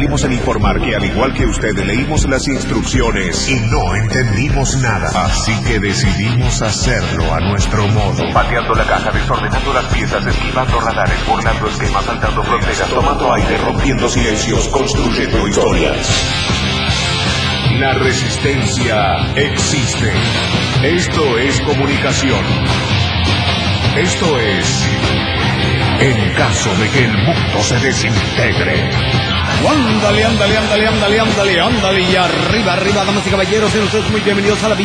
salimos en informar que al igual que usted leímos las instrucciones y no entendimos nada. Así que decidimos hacerlo a nuestro modo. Pateando la caja, desordenando las piezas, esquivando radares, burlando esquemas, saltando fronteras, tomando aire, rompiendo silencios, construyendo historias. La resistencia existe. Esto es comunicación. Esto es... en caso de que el mundo se desintegre. Ándale, ándale, ándale, ándale, ándale, ándale, y arriba, damas y caballeros, sean ustedes muy bienvenidos a la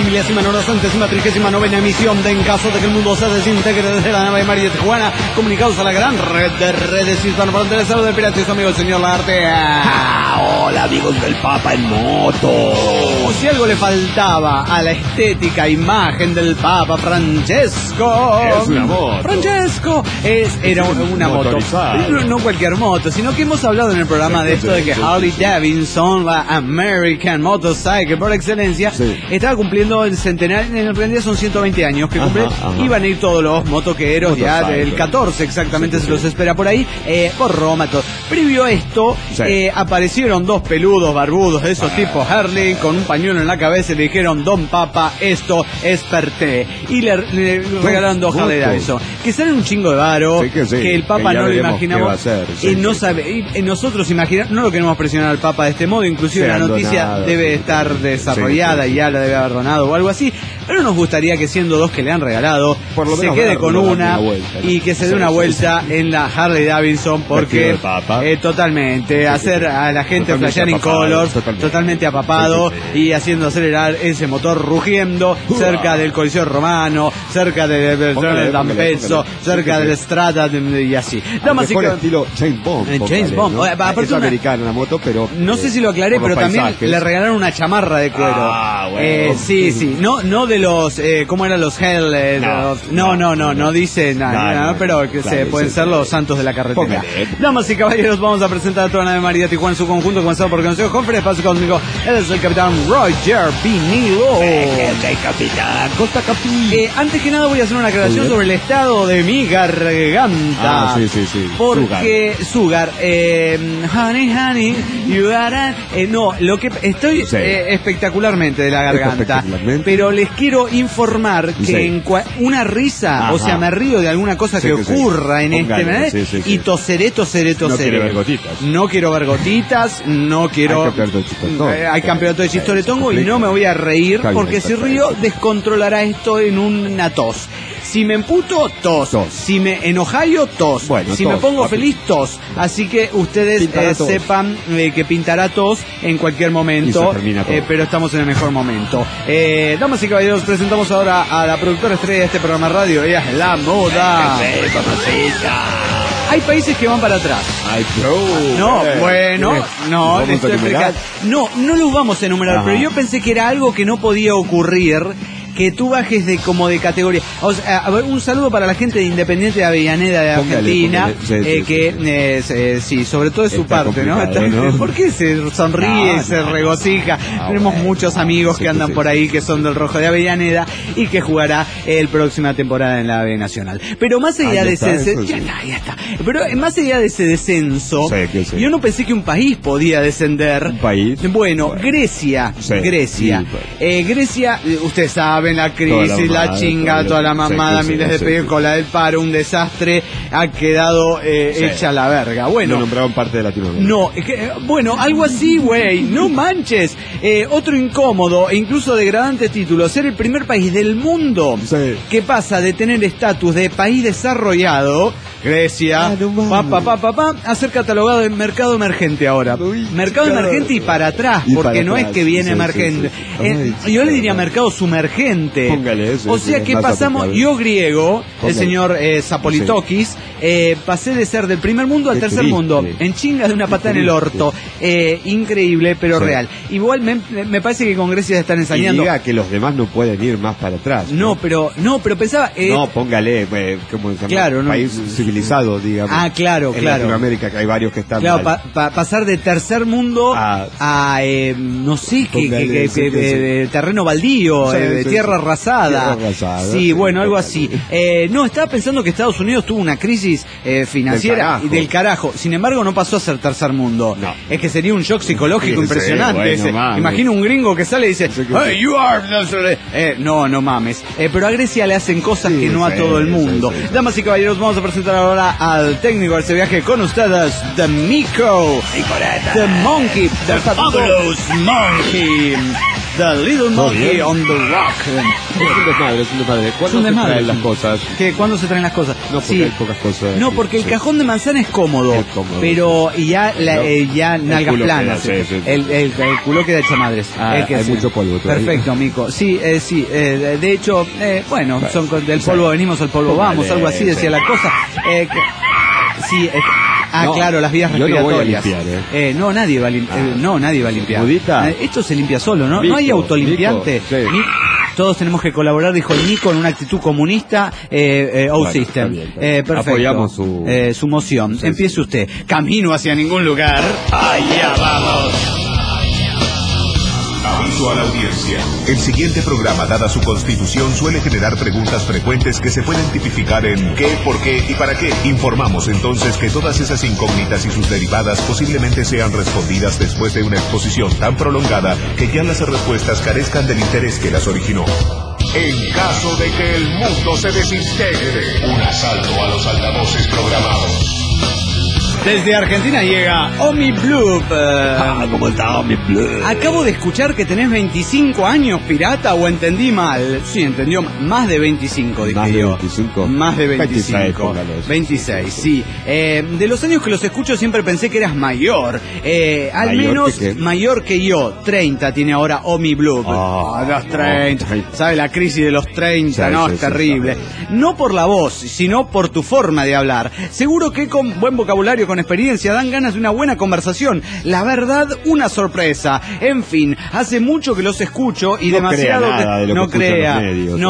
2939ª emisión de En caso de que el mundo se desintegre desde la nave María de Tijuana, comunicados a la gran red de redes hispanoparlantes. Saludos del pirata y su amigo el señor Larte. Hola amigos del Papa en moto. Si algo le faltaba a la estética imagen del Papa Francesco, es una moto. Francesco era una moto, no cualquier moto, sino que hemos hablado en el programa de esto de que Harley Davidson, la American Motorcycle por excelencia, estaba cumpliendo el centenario. En realidad son 120 años que cumple. Iban a ir todos los motoqueros ya del 14 exactamente, se los espera por ahí, por Roma, todo. Previo a esto, aparecieron dos peludos barbudos de esos tipos Harley con un pañuelo en la cabeza y le dijeron: Don Papa, esto es per te. Y le regalaron dos Harley Davidson que salen un chingo de varo, que el Papa no lo imaginaba, no sabe, y nosotros imaginamos, no lo queremos presionar al Papa de este modo, inclusive la noticia debe estar desarrollada y ya la debe haber donado o algo así, pero nos gustaría que siendo dos que le han regalado, por lo menos se quede con una y que se dé una vuelta en la Harley Davidson, porque totalmente hacer a la gente flashear en colors, totalmente apapado y haciendo acelerar ese motor rugiendo cerca del Coliseo Romano, cerca del D'Ampezzo, cerca del Strada y así. Estilo James Bond. James Bond. Es americana la moto, pero no sé si lo aclaré, pero también le regalaron una chamarra de cuero. Sí, no de los ¿cómo eran los Hell? No dice nada, pero que pueden ser los santos de la carretera. Damas y caballeros, vamos a presentar a toda la nave María de Tijuana en su conjunto, comenzado por Consejo Joffre, espacio conmigo. Él es el capitán Roger Pinilo. Capitán Costa Capi. Antes que nada voy a hacer una aclaración sobre el estado de mi garganta. Sí. Porque Sugar, honey, you gotta, no, lo que estoy espectacularmente de la garganta, pero les quiero informar que en una risa, o sea, me río de alguna cosa que ocurra en y toseré. No quiero ver gotitas, no quiero. Hay campeonato de chistoretongo y no me voy a reír, porque si río descontrolará esto en una tos. Si me emputo, tos. Si me enojayo, tos. Si me pongo feliz, tos. Así que ustedes sepan que pintará tos en cualquier momento, pero estamos en el mejor momento. Damas y caballeros, presentamos ahora a la productora estrella de este programa radio. Ella es la moda. Hay países que van para atrás. No los vamos a enumerar, pero yo pensé que era algo que no podía ocurrir, que tú bajes de categoría. O sea, a ver, un saludo para la gente de Independiente de Avellaneda de Argentina, sí, sobre todo de su parte, ¿no? ¿Por qué se sonríe, se regocija? Tenemos muchos amigos que andan por ahí que son del Rojo de Avellaneda y que jugará el próxima temporada en la B Nacional. Pero más allá de ese ya está. Pero más allá de ese descenso, yo no pensé que un país podía descender. ¿Un país? Bueno, Grecia. Grecia, ustedes saben, la crisis, la chinga, toda la mamada, miles de pedidos, con la del paro, un desastre, ha quedado hecha la verga. Bueno, lo nombraron parte de Latinoamérica. No, bueno, algo así, güey, no manches. Otro incómodo e incluso degradante título: ser el primer país del mundo que pasa de tener estatus de país desarrollado, Grecia, a ser catalogado en mercado emergente ahora. Mercado emergente y para atrás, porque no es que viene emergente. Yo le diría mercado sumergente. O sea que pasamos, yo griego, el señor Zapolitokis, pasé de ser del primer mundo al tercer mundo, en chinga de una patada en el orto. Increíble, pero real. Igual me parece que con Grecia están ensañando. Y diga que los demás no pueden ir más para atrás. No, pero pensaba. Póngale, como claro, país civilizado, digamos. Claro. En Latinoamérica, que hay varios que están. Claro, pasar de tercer mundo a no sé, que terreno baldío, tierra tierra arrasada. Sí, bueno, algo así. No, estaba pensando que Estados Unidos tuvo una crisis financiera del carajo. Sin embargo, no pasó a ser tercer mundo. No. Es que sería un shock psicológico impresionante. Bueno, imagino un gringo que sale y dice, hey, you are... no mames. Pero a Grecia le hacen cosas que no a todo el mundo. Damas y caballeros, vamos a presentar ahora al técnico de este viaje con ustedes, The Miko, The Monkey, The Fabulous Monkey, The Little Monkey on the Rock. Es un desmadre. ¿Cuándo se traen las cosas? ¿Cuándo se traen las cosas? No, porque hay pocas cosas. No, porque el cajón de manzana es cómodo, pero ya nalgas planas. El culo queda hecho madres. Hay mucho polvo todavía. Perfecto, Mico. Sí. De hecho, bueno, son del polvo venimos, al polvo vamos, algo así decía la cosa. Claro, las vías respiratorias. Yo no voy a limpiar, No, nadie va a limpiar. Nadie va a limpiar. ¿Mudita? Esto se limpia solo, ¿no? Mico, no hay autolimpiante. Sí. Todos tenemos que colaborar, dijo el Nico, en una actitud comunista. System. Perfecto. Apoyamos su moción. Sí, empiece usted. Camino hacia ningún lugar. Allá vamos. Aviso a la audiencia. El siguiente programa, dada su constitución, suele generar preguntas frecuentes que se pueden tipificar en ¿qué, por qué y para qué? Informamos entonces que todas esas incógnitas y sus derivadas posiblemente sean respondidas después de una exposición tan prolongada que ya las respuestas carezcan del interés que las originó. En caso de que el mundo se desintegre, un asalto a los altavoces programados. Desde Argentina llega Omi Bloop. ¿Cómo está Omi Bloop? Acabo de escuchar que tenés 25 años, pirata, o entendí mal. Sí, entendió más de 25, dije ¿Más de yo. 25? Más de 25. 26, sí. De los años que los escucho siempre pensé que eras mayor. Al menos mayor que yo. 30 tiene ahora Omi Bloop. Los 30. ¿Sabes la crisis de los 30? Sí, es terrible. No por la voz, sino por tu forma de hablar. Seguro que con buen vocabulario, con experiencia, dan ganas de una buena conversación. La verdad, una sorpresa. En fin, hace mucho que los escucho y demasiado que no crea.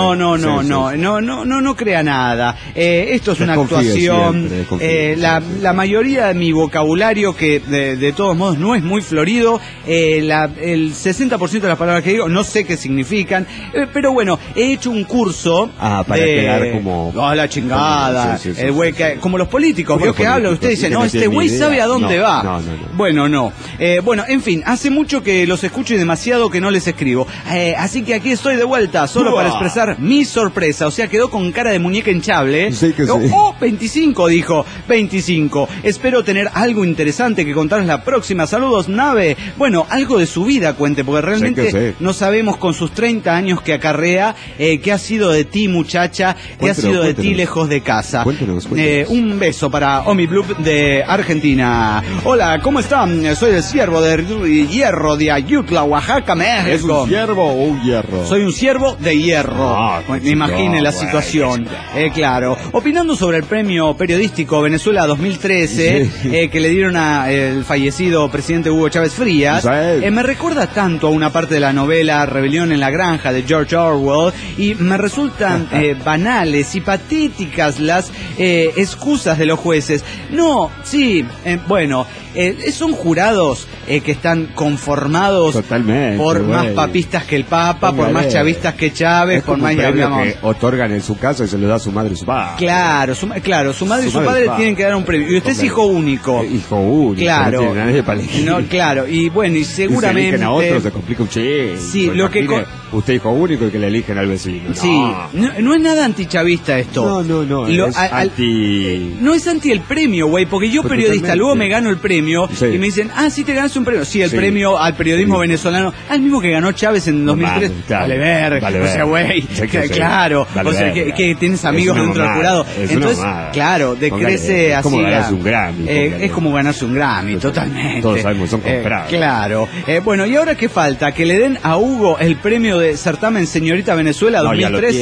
No crea nada. Esto es una actuación. La mayoría de mi vocabulario, que de todos modos no es muy florido, el 60% de las palabras que digo no sé qué significan, pero bueno, he hecho un curso para quedar como la chingada, el güey como los políticos, veo que hablan, ustedes dicen, no, este güey sabe a dónde va. No. Bueno, en fin, hace mucho que los escucho y demasiado que no les escribo. Así que aquí estoy de vuelta, solo para expresar mi sorpresa. O sea, quedó con cara de muñeca hinchable. Sí que sí. 25, dijo. 25. Espero tener algo interesante que contarles la próxima. Saludos, nave. Bueno, algo de su vida cuente, porque realmente no sabemos con sus 30 años que acarrea, qué ha sido de ti, muchacha, qué ha sido de ti lejos de casa. Cuéntenos. Un beso para Omi Bloop de Argentina. Hola, ¿cómo están? Soy el ciervo de hierro de Ayutla, Oaxaca, México. ¿Es un ciervo o un hierro? Soy un ciervo de hierro. Imagine la situación. Claro. Opinando sobre el premio periodístico Venezuela 2013, que le dieron al fallecido presidente Hugo Chávez Frías, me recuerda tanto a una parte de la novela Rebelión en la Granja de George Orwell, y me resultan banales y patéticas las excusas de los jueces. No, sí, bueno, son jurados que están conformados por más papistas que el Papa, por más chavistas que Chávez, por más que otorgan en su casa y se lo da a su madre y su padre. Claro, su madre y su padre tienen que dar un premio. Y usted es hijo único. Hijo único. Claro. No tiene nadie para elegir. No, claro. Y bueno, y seguramente. Si eligen a otro se complica un chingo. Sí, lo que usted hijo único y que le eligen al vecino. Sí, no es nada antichavista esto. No. No es anti el premio, güey, porque yo periodista, luego me gano el premio y me dicen, sí te ganaste un premio. Sí, el premio al periodismo venezolano, al mismo que ganó Chávez en 2003. Vale ver. O sea, güey, claro. O sea, que tienes amigos dentro del jurado. Entonces, claro, decrece así. Es como ganarse un Grammy. Es como ganarse un Grammy, totalmente. Todos sabemos, son comprados. Claro. Bueno, ¿y ahora qué falta? Que le den a Hugo el premio de certamen Señorita Venezuela 2013.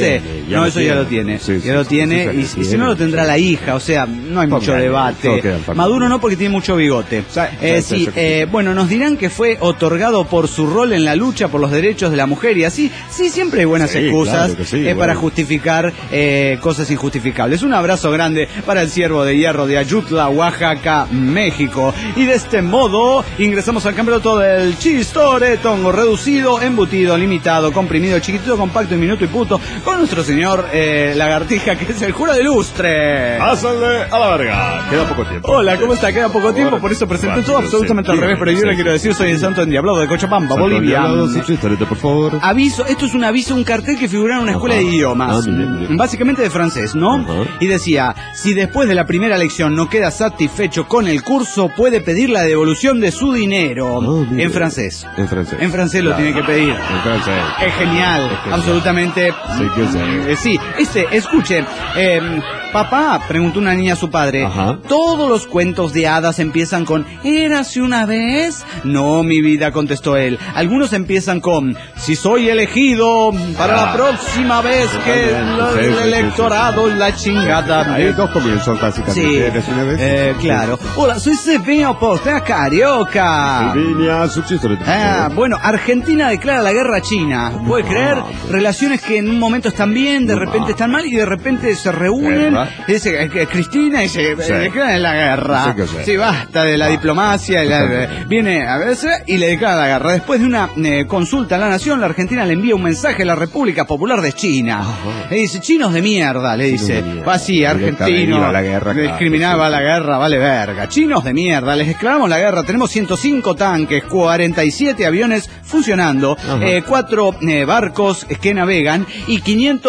No, eso ya lo tiene. Ya lo tiene, y si no lo tendrá la hija, o sea, no hay mucho debate. Maduro no, porque tiene mucho bigote. Bueno, nos dirán que fue otorgado por su rol en la lucha por los derechos de la mujer y así. Sí, siempre hay buenas excusas para justificar cosas injustificables. Un abrazo grande para el Ciervo de Hierro de Ayutla, Oaxaca, México. Y de este modo ingresamos al campeonato del Chistoretongo, reducido, embutido, limitado, comprimido, chiquitito, compacto, minuto y puto, con nuestro señor Lagartija, que es el jura de lustre. ¡Hácenle a la verga! Queda poco tiempo. Hola, ¿cómo está? Queda poco tiempo, por eso presenté todo absolutamente al revés, pero yo le quiero decir, soy el santo endiablado de Cochabamba, Bolivia. Por favor. Aviso, esto es un aviso, un cartel que figura en una escuela de idiomas, básicamente de francés, ¿no? Y decía, si después de la primera lección no queda satisfecho con el curso, puede pedir la devolución de su dinero. En francés. En francés lo tiene que pedir. En francés. Es genial, absolutamente. Sí, escuche, papá, preguntó una niña a su padre, ¿todos los cuentos de hadas empiezan con «érase una vez»? No, mi vida, contestó él. Algunos empiezan con «si soy elegido para la próxima vez que el electorado la chingada». Hay dos comienzos básicamente. Claro. Hola, soy Sevilla Postea Carioca. Bueno, Argentina declara la guerra a China. ¿Puede creer? Relaciones que en un momento están bien, de repente están mal y de repente se reúnen. Dice Cristina y se declaran la guerra. Sí, basta de la diplomacia. Viene a veces y le declara la guerra. Después de una consulta a la nación, la Argentina le envía un mensaje a la República Popular de China. Le dice, chinos de mierda, le dice. Va así, argentino, discriminaba la guerra, vale verga. Chinos de mierda, les declaramos la guerra. Tenemos 105 tanques, 47 aviones funcionando, 4 barcos que navegan y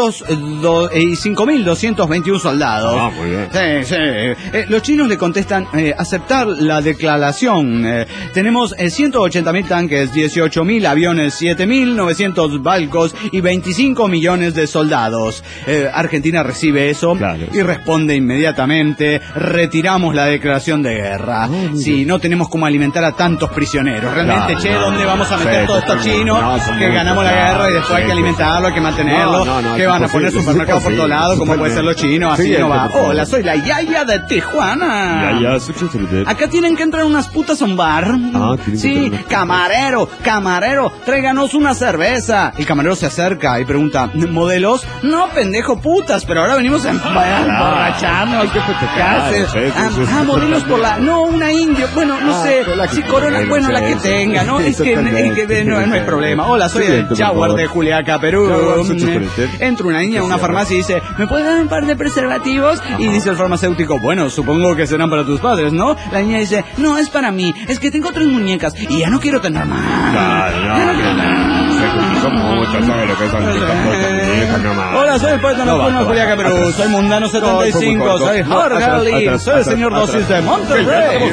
5.221 soldados. Muy bien. Sí. Los chinos le contestan aceptar la declaración. Tenemos 180.000 tanques, 18.000 aviones, 7.900 barcos y 25 millones de soldados. Argentina recibe eso y responde inmediatamente, retiramos la declaración de guerra. Sí, no tenemos cómo alimentar a tantos prisioneros. Realmente, ¿dónde vamos a meter todos estos chinos que ganamos la guerra y después hay que alimentarlo, hay que mantenerlo? Que van a poner supermercados por todos lados, como pueden ser los chinos, así no va. Hola, soy la Yaya de Tijuana. Acá tienen que entrar unas putas a un bar. Sí, camarero, tráiganos una cerveza. El camarero se acerca y pregunta, ¿modelos? No, pendejo, putas, pero ahora venimos a emborracharnos. ¿Qué haces? Modelos por la... No, una indio, bueno, no sé, si Corona, bueno, la que tenga, ¿no? Es que no hay problema. Hola, soy el Jaguar de Juliaca, Perú. Entra una niña a una farmacia y dice, ¿me puedes dar un par de preservativos? Y dice el farmacéutico, bueno, supongo que serán para tus padres, ¿no? La niña dice, no, es para mí, es que tengo 3 muñecas y ya no quiero tener más. Hola, soy el poeta nocturno de Juliaca, Perú. Soy Mundano 75, soy Jorge Ali, soy el señor Dosis de Monterrey.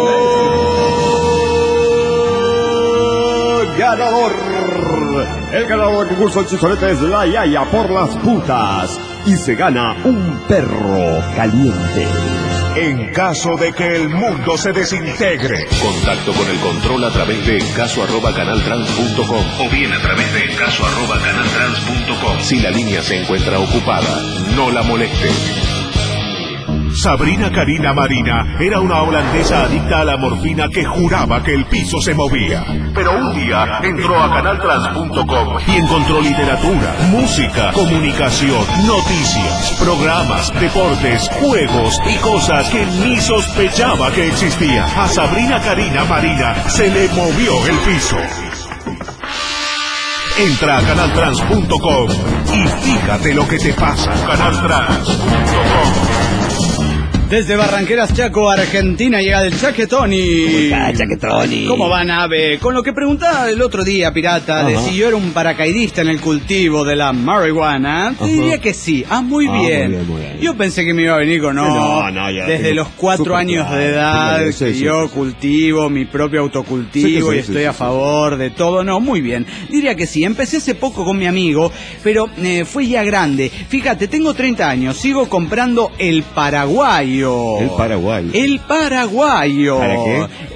El ganador del concurso del Chisolete es la Yaya por las putas. Y se gana un perro caliente. En caso de que el mundo se desintegre. Contacto con el control a través de encaso@canaltrans.com o bien a través de encaso@canaltrans.com. Si la línea se encuentra ocupada, no la moleste. Sabrina Karina Marina era una holandesa adicta a la morfina que juraba que el piso se movía. Pero un día entró a canaltrans.com y encontró literatura, música, comunicación, noticias, programas, deportes, juegos y cosas que ni sospechaba que existían. A Sabrina Karina Marina se le movió el piso. Entra a canaltrans.com y fíjate lo que te pasa. Canaltrans.com. Desde Barranqueras, Chaco, Argentina, llega del Chaquetoni. Chaquetoni. ¿Cómo va, nave? Con lo que preguntaba el otro día, pirata, de si yo era un paracaidista en el cultivo de la marihuana, te diría que sí. Muy bien. Muy bien. Yo pensé que me iba a venir con desde los 4 años de edad, yo cultivo mi propio autocultivo y estoy a favor de todo. No, muy bien. Diría que sí. Empecé hace poco con mi amigo, pero fue ya grande. Fíjate, tengo 30 años, sigo comprando el paraguayo. El paraguayo. El paraguayo. ¿Para qué?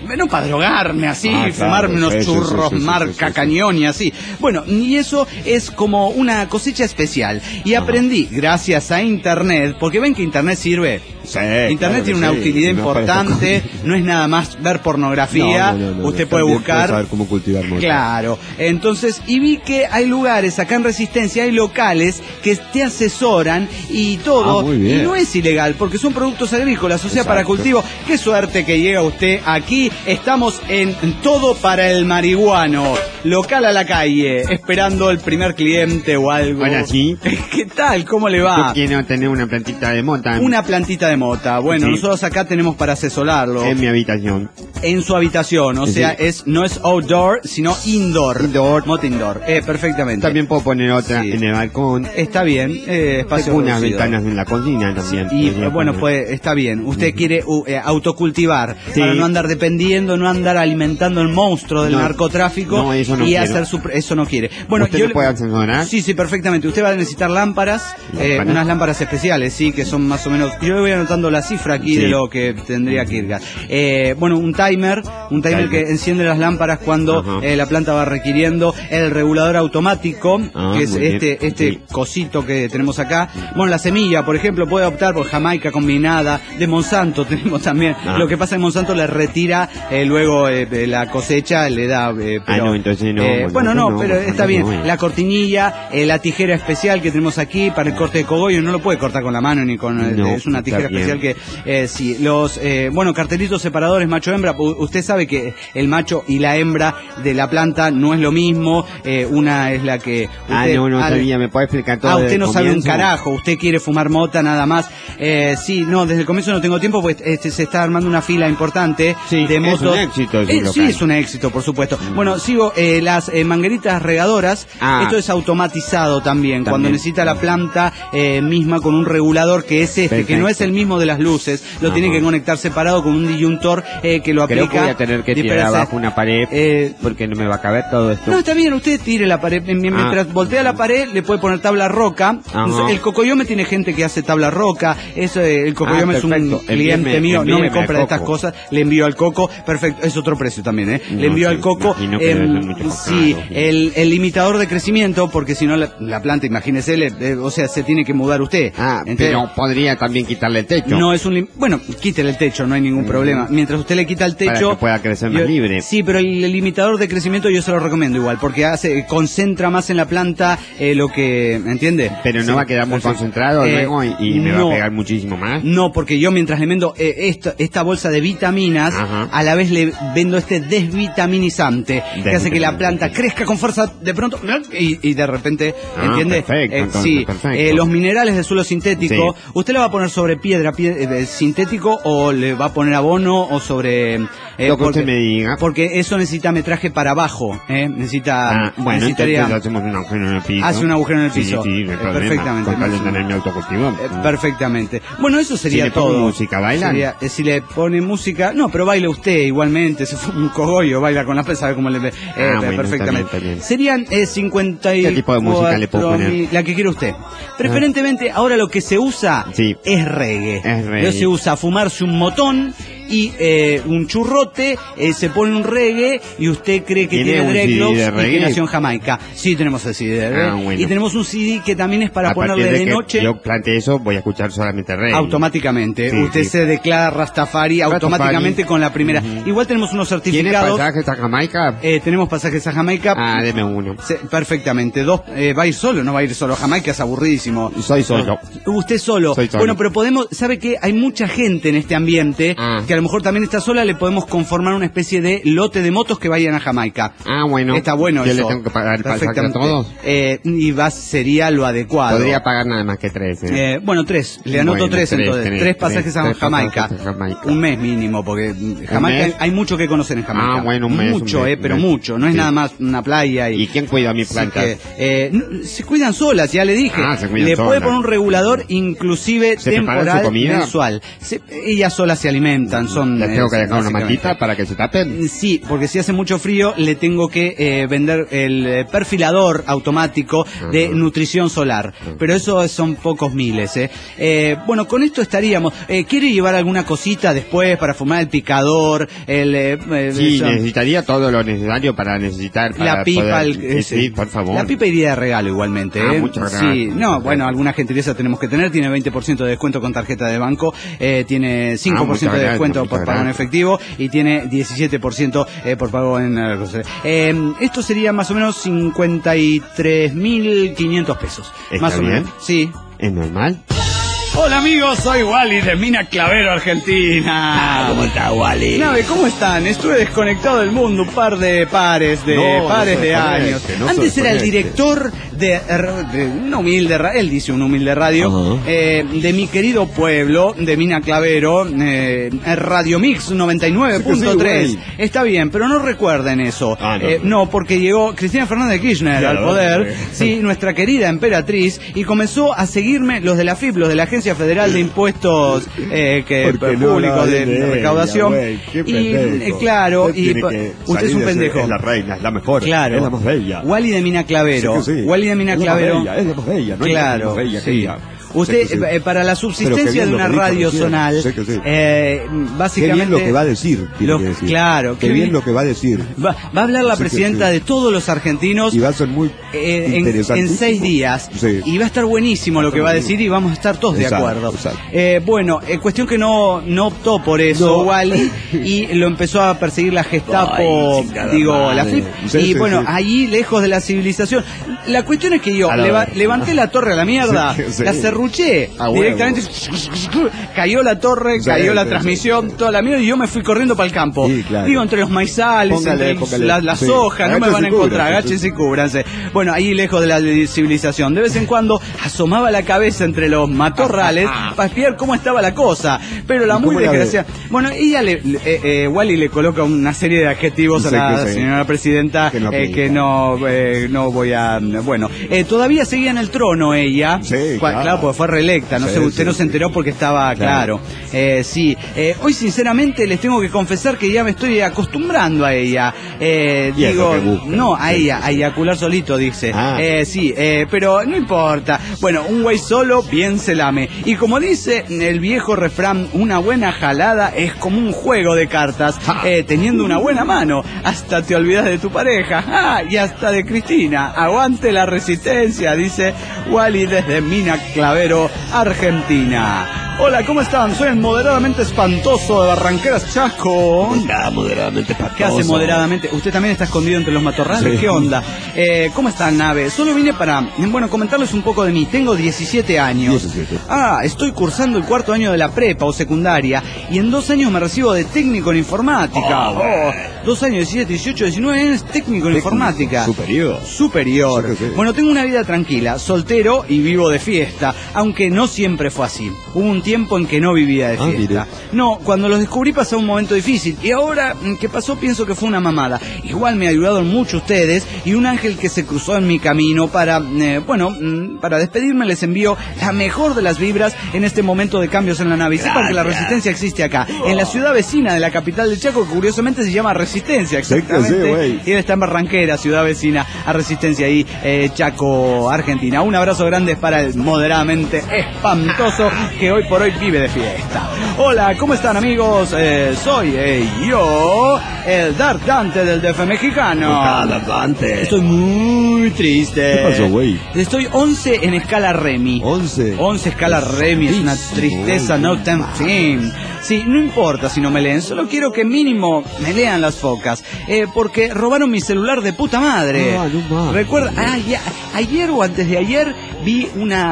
no para drogarme así, fumarme unos churros marca Cañón y así. Bueno, y eso es como una cosecha especial. Y aprendí, gracias a Internet, porque ven que Internet sirve. Sí, Internet tiene una utilidad importante, no es nada más ver pornografía, usted puede buscar... saber cómo cultivar mota. Claro, entonces, y vi que hay lugares acá en Resistencia, hay locales que te asesoran y todo, y no es ilegal, porque son productos agrícolas, o sea, para cultivo. Qué suerte que llega usted aquí, estamos en Todo para el Marihuano, local a la calle, esperando el primer cliente o algo. Hola, sí. ¿Qué tal? ¿Cómo le va? Yo quiero tener una plantita de mota. Una plantita de mota. Bueno, nosotros acá tenemos para asesorarlo. En mi habitación. En su habitación, o sea, no es outdoor, sino indoor. Mota indoor. Perfectamente. También puedo poner otra en el balcón. Está bien, espacio Tengo unas reducido. ventanas en la cocina también. Y bueno, pues está bien. Usted quiere autocultivar para no andar dependiendo, no andar alimentando el monstruo del narcotráfico. No, eso no y quiero. hacer eso no quiere. Bueno, ¿Usted me puede asesorar? Sí, perfectamente. Usted va a necesitar lámparas, unas lámparas especiales, sí, que son más o menos. Yo le voy anotando la cifra aquí de lo que tendría que ir. Bueno, un timer que enciende las lámparas cuando la planta va requiriendo, el regulador automático, que es este cosito que tenemos acá. Bueno, la semilla, por ejemplo, puede optar por Jamaica combinada, de Monsanto tenemos también. Lo que pasa es que Monsanto le retira luego la cosecha, le da... pero, entonces no. pero está bien. La cortinilla, la tijera especial que tenemos aquí para el corte de cogollo, no lo puede cortar con la mano ni con... es una tijera especial que... sí, los... cartelitos separadores macho-hembra, usted sabe que el macho y la hembra de la planta no es lo mismo, una es la que... Usted, no sabía, ¿me puede explicar todo? Usted no sabe un carajo, usted quiere fumar mota nada más. Sí, no, desde el comienzo no tengo tiempo, pues se está armando una fila importante de motos. Es un éxito. Sí, es un éxito, por supuesto. Bueno, sigo, las mangueritas regadoras, esto es automatizado también, cuando necesita la planta misma con un regulador que es que no es el mismo de las luces, lo tiene que conectar separado con un disyuntor que lo aplica. Creo que voy a tener que tirar abajo una pared porque no me va a caber todo esto. No, está bien, usted tire la pared, mientras voltea la pared le puede poner tabla roca. El Cocoyome tiene gente que hace tabla roca, el Cocoyome es un cliente mío, no me compra estas cosas, le envío al Coco, perfecto, es otro precio también, le envío al Coco, sí, el limitador de crecimiento, porque si no la planta, imagínese, o sea, se tiene que mudar usted. Pero podría también quitarle el techo. No es bueno, quítele el techo, no hay ningún problema. Mientras usted le quita el techo... Para que pueda crecer más libre. Sí, pero el limitador de crecimiento yo se lo recomiendo igual, porque concentra más en la planta lo que... ¿Entiende? Pero no va a quedar muy concentrado luego y me va a pegar muchísimo más. No, porque yo mientras le vendo esta bolsa de vitaminas, a la vez le vendo este desvitaminizante, que hace que la planta crezca con fuerza de pronto y de repente, ¿entiende? Perfecto, perfecto. Los minerales del suelo sintético, ¿usted le va a poner sobre piedra sintético o le va a poner abono o sobre... lo que usted me diga. Porque eso necesita metraje para abajo, necesita... bueno, entonces hacemos un agujero en el piso. Hace un agujero en el piso. Sí, perfectamente. Con tal de tener mi autocultivo. Perfectamente. Bueno, eso sería si todo. ¿Le pone música, bailan? Si le pone música... No, pero baila usted igualmente. Se fue un cogollo, baila con la pesa, sabe cómo le ve. Perfectamente. Está bien. Serían 50 y... ¿Qué tipo de música le puedo poner? La que quiere usted. Preferentemente, ahora lo que se usa es reggae. Se usa fumarse un motón y un churrote, se pone un reggae y usted cree que tiene dreadlocks y que nació en Jamaica. Sí, tenemos el CD de reggae. Bueno. Y tenemos un CD que también es para ponerle de noche. Yo plantee eso, voy a escuchar solamente reggae. Automáticamente. Usted se declara Rastafari automáticamente con la primera. Igual tenemos unos certificados. ¿Tiene pasajes a Jamaica? Tenemos pasajes a Jamaica. Deme uno. Perfectamente. Va a ir solo, no va a ir solo. Jamaica es aburridísimo. Soy solo. Usted solo. Soy solo. Bueno, pero ¿sabe qué? Hay mucha gente en este ambiente que a lo mejor también está sola, le podemos conformar una especie de lote de motos que vayan a Jamaica. Bueno. Está bueno ¿Yo eso. le tengo que pagar el pasaje a todos? Sería lo adecuado. Podría pagar nada más que 3. Bueno, 3. Le anoto 3 entonces. 3 pasajes a Jamaica. Un mes mínimo, porque Jamaica hay mucho que conocer en Jamaica. Bueno, un mes. Mucho, pero mucho. No es nada más una playa. ¿Y quién cuida mi planta? Se cuidan solas, ya le dije. Le puede poner un regulador, inclusive temporal, mensual. Ellas solas se alimentan. ¿Les tengo que dejar una mantita para que se tapen? Sí, porque si hace mucho frío le tengo que vender el perfilador automático de nutrición solar, pero eso son pocos miles. Bueno, con esto estaríamos. ¿Quiere llevar alguna cosita después para formar el picador? Sí, necesitaría todo lo necesario para la pipa. Sí, por favor. La pipa iría de regalo igualmente. Muchas gracias. Sí, no, bueno, alguna gentileza tenemos que tener. Tiene 20% de descuento con tarjeta de banco, tiene 5% de descuento por pago en efectivo y tiene 17% por pago en... esto sería más o menos 53.500 pesos. ¿Está más bien? O menos. Sí. ¿Es normal? Hola amigos, soy Wally de Mina Clavero, Argentina. ¿Cómo está, Wally? Nave, ¿cómo están? Estuve desconectado del mundo un par de pares de años. Antes era el director de una humilde radio, él dice una humilde radio, de mi querido pueblo, de Mina Clavero, Radio Mix 99.3. Sí, está bien, pero no recuerden eso. No, porque llegó Cristina Fernández de Kirchner al poder, sí, nuestra querida emperatriz, y comenzó a seguirme los de la FIP, los de la Agencia Federal de Impuestos Públicos de Recaudación. Claro, usted es un pendejo. Es la reina, es la mejor, claro. Es la más bella. Wally de Mina Clavero. Sí. Wally de Mina Clavero. Es la más bella, no claro, es la más bella que ella. Usted, para la subsistencia de una radio zonal, básicamente... Qué bien lo que va a decir, Claro. Qué bien lo que va a decir. Va a hablar la presidenta de todos los argentinos. Y va a ser muy en 6 días. Sí. Y va a estar buenísimo lo que va a decir y vamos a estar todos de acuerdo. Bueno, cuestión que no optó por eso, Wally, y lo empezó a perseguir la Gestapo, la FIP. Y bueno, allí, lejos de la civilización. La cuestión es que yo levanté la torre a la mierda, la cerruché directamente, cayó la torre, cayó la transmisión, toda la mierda, y yo me fui corriendo para el campo. Digo, entre los maizales, entre las hojas, no me van a encontrar, agáchense y cúbranse. Bueno, ahí lejos de la civilización, de vez en cuando asomaba la cabeza entre los matorrales para espiar cómo estaba la cosa, pero la muy desgraciada. Bueno, ella Wally le coloca una serie de adjetivos a la señora presidenta que no voy a... Bueno, todavía seguía en el trono ella, claro, porque fue reelecta, usted no se enteró porque estaba claro. Hoy sinceramente les tengo que confesar que ya me estoy acostumbrando a ella. A ella, a eyacular solito, dice. Pero no importa. Bueno, un güey solo bien se lame. Y como dice el viejo refrán, una buena jalada es como un juego de cartas. Teniendo una buena mano, hasta te olvidas de tu pareja. Y hasta de Cristina. Aguante la resistencia, dice Wally desde Mina Clavero, Argentina. Hola, ¿cómo están? Soy el moderadamente espantoso de Barranqueras, Chaco. Moderadamente espantoso. ¿Qué hace moderadamente? ¿Usted también está escondido entre los matorrales? Sí. ¿Qué onda? ¿Cómo están, Nave? Solo vine para, comentarles un poco de mí. Tengo 17 años. 17. Estoy cursando el 4º año de la prepa o secundaria y en 2 años me recibo de técnico en informática. 2 años, 17, 18, 19 años, técnico en informática. Superior. Sí. Bueno, tengo una vida tranquila, soltero y vivo de fiesta, aunque no siempre fue así. Hubo un tiempo en que no vivía de fiesta. No, cuando los descubrí pasó un momento difícil y ahora que pasó pienso que fue una mamada. Igual me ayudaron mucho ustedes y un ángel que se cruzó en mi camino para despedirme les envío la mejor de las vibras en este momento de cambios en la nave. Y sepan que la resistencia existe acá, en la ciudad vecina de la capital del Chaco, que curiosamente se llama Resistencia, exactamente. Y él está en Barranquera, ciudad vecina a Resistencia ahí, Chaco, Argentina. Un abrazo grande para el moderadamente espantoso que hoy por hoy vive de fiesta. Hola, ¿cómo están, amigos? Soy yo, el Dark Dante del DF mexicano. Dante. Estoy muy triste. ¿Qué pasó, güey? Estoy 11 en escala Remi. 11 escala Remi, es una tristeza, no tan fin. Sí, no importa si no me leen, solo quiero que mínimo me lean las focas, porque robaron mi celular de puta madre. Recuerda, ayer o antes de ayer vi una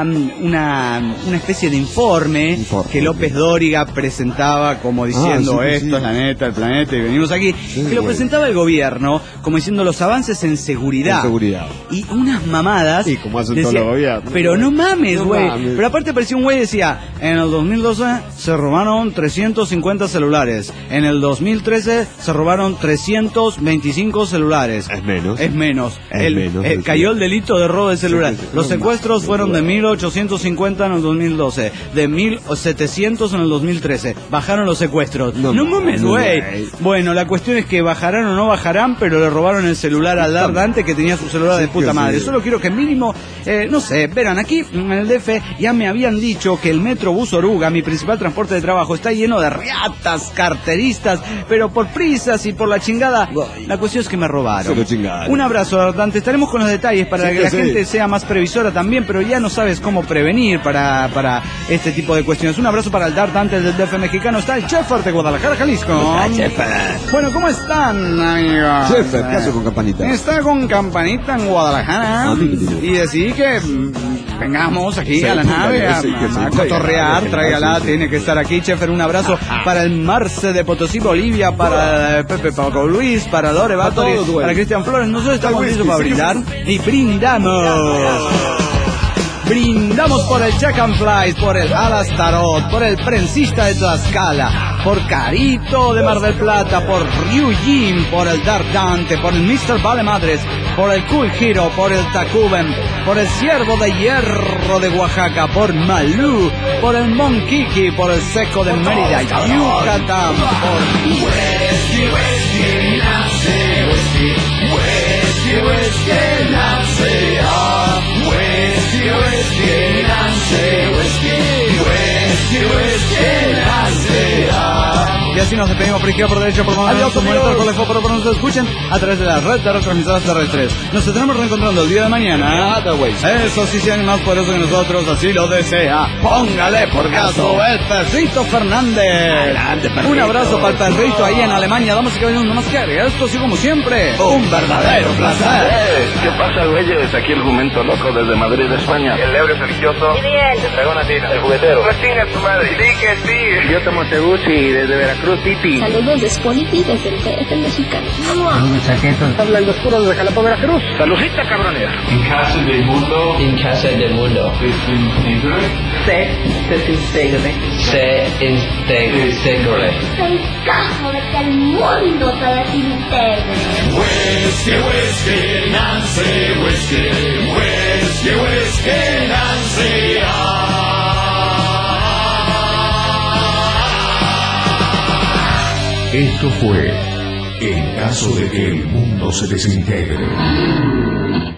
especie de informe que López Dóriga presentaba como diciendo esto es la neta, el planeta y venimos aquí, que lo presentaba el gobierno como diciendo los avances en seguridad. Y unas mamadas. Y como hacen todos los gobiernos. Pero no mames, güey. Pero aparte apareció un güey y decía, en el 2012 se robaron 300 450 celulares. En el 2013 se robaron 325 celulares. Es menos. Es menos. Es Cayó el delito de robo de celular. Los secuestros fueron de 1.850 en el 2012, de 1.700 en el 2013. Bajaron los secuestros. No mames, güey. Bueno, la cuestión es que bajarán o no bajarán, pero le robaron el celular al Dark Dante, que tenía su celular de puta madre. Solo quiero que mínimo, no sé, verán, aquí en el DF ya me habían dicho que el Metrobús Oruga, mi principal transporte de trabajo, está lleno de riatas, carteristas, pero por prisas y por la chingada, la cuestión es que me robaron. Un abrazo, Dark Dante. Estaremos con los detalles para que la gente sea más previsora también, pero ya no sabes cómo prevenir para este tipo de cuestiones. Un abrazo para el Dark Dante del DF mexicano. Está el Chefer de Guadalajara, Jalisco. Bueno, ¿cómo están, amigos? Chefer, ¿qué hace con Campanita? Está con Campanita en Guadalajara y decidí que vengamos aquí a la nave a cotorrear. Tráigala, tiene que estar aquí. Chefer, un abrazo para el Marce de Potosí, Bolivia, para Pepe Paco Luis, para Lore Batori, para Cristian Flores. Nosotros estamos listos para brindar y brindamos. Brindamos por el Check and Flies, por el Alas Tarot, por el Prensista de Tlaxcala, por Carito de Mar del Plata, por Ryujin, por el Dark Dante, por el Mr. Vale Madres, por el Cool Hero, por el Takuben, por el Ciervo de Hierro de Oaxaca, por Malú, por el Monkiki, por el Seco de Mérida, Yucatán, por y así nos despedimos por izquierda, por derecha, por mano, por nos escuchen a través de la red de retransmisoras terrestres. Nos estaremos reencontrando el día de mañana. Eso sí, sean más poderosos que nosotros, así lo desea. Póngale por caso el Perrito Fernández. Un abrazo para el Perrito ahí en Alemania. Vamos a que venir más que esto, así como siempre, un verdadero placer. ¿Qué pasa, güeyes? Aquí el jumento loco desde Madrid, España. El ebrio religioso. El dragón latino. El juguetero. No chingas tu madre. Sí que sí. Yo tomo Teguchi desde Veracruz, Titi. Saludos de Spoliti desde el DF mexicano. Saludos, chaquetos. Habla el doctor desde Jalapa, Veracruz. Saludita, cabrones. En casa del mundo. En casa del mundo. Se desintegre. Se integre. En caso de que el mundo se desintegre. Whisky, whisky, Nancy, whisky. Whisky, whisky, Nancy. Esto fue En caso de que el mundo se desintegre.